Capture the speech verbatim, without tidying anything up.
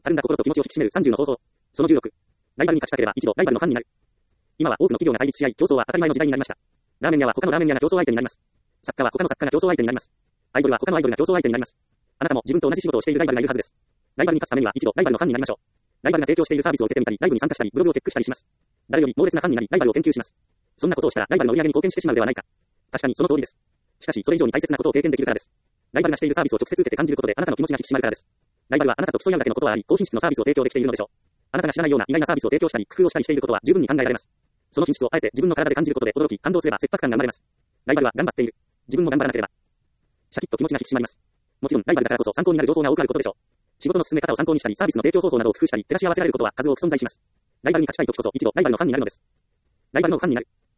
たるんだ心と気持ちを引き締めるさんじゅうの方法。そのじゅうろく。ライバルに勝ちたければ一度ライバルのファンになる。今は多くの企業が対立し合い、競争は当たり前の時代になりました。ラーメン屋は他のラーメン屋が競争相手になります。作家は他の作家が競争相手になります。アイドルは他のアイドルが競争相手になります。あなたも自分と同じ仕事をしているライバルがいるはずです。ライバルに勝つためには一度ライバルのファンになりましょう。ライバルが提供しているサービスを受けてみたり、ライブに参加したり、ブログをチェックしたりします。誰より猛烈なファンになり、ライバルを研究します。そんなことをしたらライバルの売り上げに貢献してしまうではないか。確かにその通りです。しかし、それ以上に大切なことを経験できるからです。ライバルがしているサービスを直接受けて感じることであなたの気持ちが引き締まるからです。ライバルはあなたと競い合うだけのことはあり、高品質のサービスを提供できているのでしょう。あなたが知らないような意外なサービスを提供したり、工夫をしたりしていることは十分に考えられます。その品質をあえて自分の体で感じることで驚き、感動すれば切迫感が生まれます。ライバルは頑張っている。自分も頑張らなければ。シャキッと気持ちが引き締まります。もちろんライバルだからこそ参考になる情報が多くあることでしょう。仕事の進め方を参考にしたり、サービスの提供方法などを工夫したり、照らし合わせられることは数多く存在します。ライバルに勝ちたいときこそ一度ライバルのファンになるのです。ライバルのファンになる。